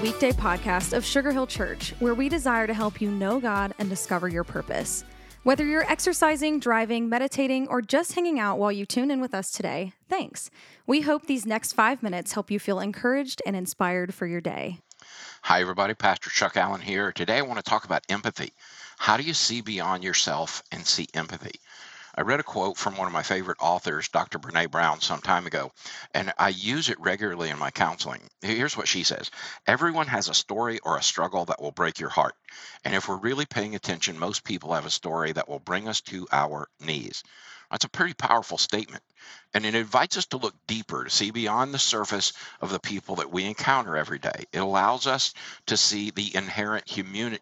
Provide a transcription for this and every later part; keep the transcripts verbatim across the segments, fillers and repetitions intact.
weekday podcast of Sugar Hill Church, where we desire to help you know God and discover your purpose. Whether you're exercising, driving, meditating, or just hanging out while you tune in with us today, thanks. We hope these next five minutes help you feel encouraged and inspired for your day. Hi, everybody. Pastor Chuck Allen here. Today, I want to talk about empathy. How do you see beyond yourself and see empathy? I read a quote from one of my favorite authors, Doctor Brene Brown, some time ago, and I use it regularly in my counseling. Here's what she says. Everyone has a story or a struggle that will break your heart. And if we're really paying attention, most people have a story that will bring us to our knees. That's a pretty powerful statement. And it invites us to look deeper, to see beyond the surface of the people that we encounter every day. It allows us to see the inherent humanity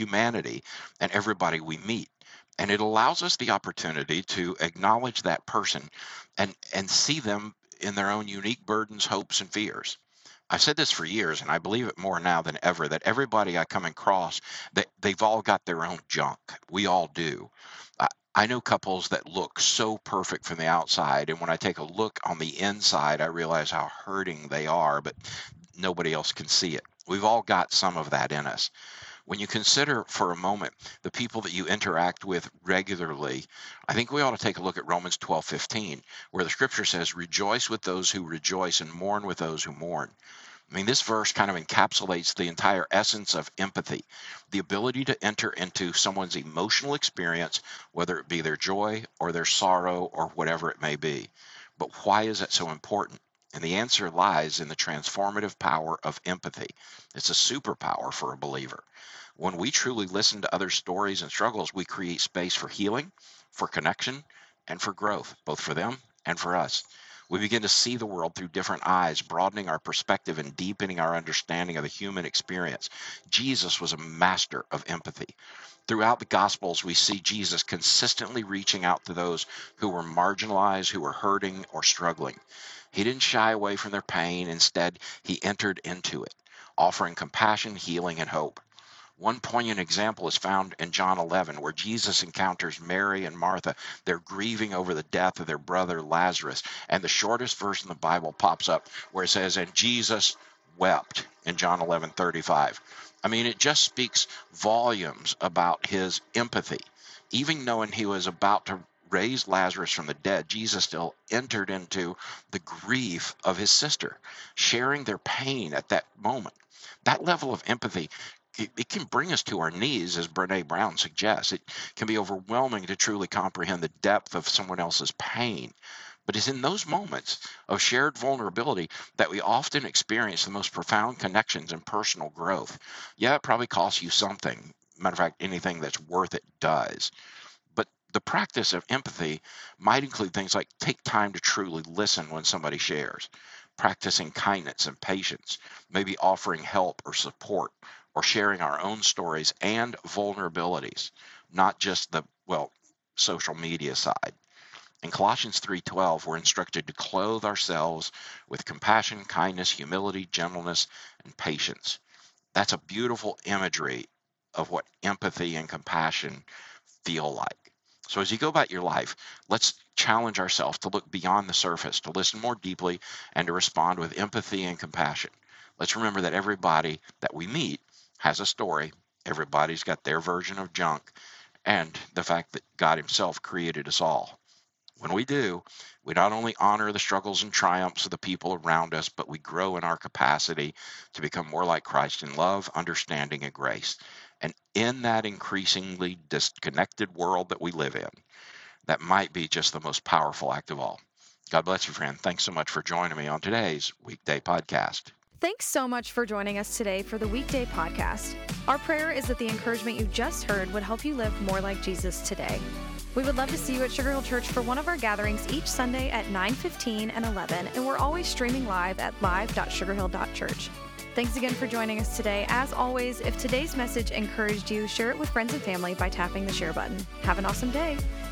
in everybody we meet. And it allows us the opportunity to acknowledge that person and, and see them in their own unique burdens, hopes, and fears. I've said this for years, and I believe it more now than ever, that everybody I come across, that they've all got their own junk. We all do. I, I know couples that look so perfect from the outside, and when I take a look on the inside, I realize how hurting they are, but nobody else can see it. We've all got some of that in us. When you consider for a moment the people that you interact with regularly, I think we ought to take a look at Romans twelve fifteen, where the scripture says, rejoice with those who rejoice and mourn with those who mourn. I mean, this verse kind of encapsulates the entire essence of empathy, the ability to enter into someone's emotional experience, whether it be their joy or their sorrow or whatever it may be. But why is that so important? And the answer lies in the transformative power of empathy. It's a superpower for a believer. When we truly listen to other stories and struggles, we create space for healing, for connection, and for growth, both for them and for us. We begin to see the world through different eyes, broadening our perspective and deepening our understanding of the human experience. Jesus was a master of empathy. Throughout the Gospels, we see Jesus consistently reaching out to those who were marginalized, who were hurting or struggling. He didn't shy away from their pain. Instead, he entered into it, offering compassion, healing, and hope. One poignant example is found in John eleven, where Jesus encounters Mary and Martha. They're grieving over the death of their brother Lazarus. And the shortest verse in the Bible pops up where it says, and Jesus wept in John eleven thirty-five. I mean, it just speaks volumes about his empathy. Even knowing he was about to raise Lazarus from the dead, Jesus still entered into the grief of his sister, sharing their pain at that moment. That level of empathy, it, it can bring us to our knees, as Brene Brown suggests. It can be overwhelming to truly comprehend the depth of someone else's pain. But it's in those moments of shared vulnerability that we often experience the most profound connections and personal growth. Yeah, it probably costs you something. Matter of fact, anything that's worth it does. But the practice of empathy might include things like take time to truly listen when somebody shares, practicing kindness and patience, maybe offering help or support, or sharing our own stories and vulnerabilities, not just the, well, social media side. In Colossians three twelve, we're instructed to clothe ourselves with compassion, kindness, humility, gentleness, and patience. That's a beautiful imagery of what empathy and compassion feel like. So as you go about your life, let's challenge ourselves to look beyond the surface, to listen more deeply, and to respond with empathy and compassion. Let's remember that everybody that we meet has a story. Everybody's got their version of junk, and the fact that God himself created us all. When we do, we not only honor the struggles and triumphs of the people around us, but we grow in our capacity to become more like Christ in love, understanding, and grace. And in that increasingly disconnected world that we live in, that might be just the most powerful act of all. God bless you, friend. Thanks so much for joining me on today's Weekday Podcast. Thanks so much for joining us today for the Weekday Podcast. Our prayer is that the encouragement you just heard would help you live more like Jesus today. We would love to see you at Sugar Hill Church for one of our gatherings each Sunday at nine fifteen and eleven, and we're always streaming live at live dot sugar hill dot church. Thanks again for joining us today. As always, if today's message encouraged you, share it with friends and family by tapping the share button. Have an awesome day.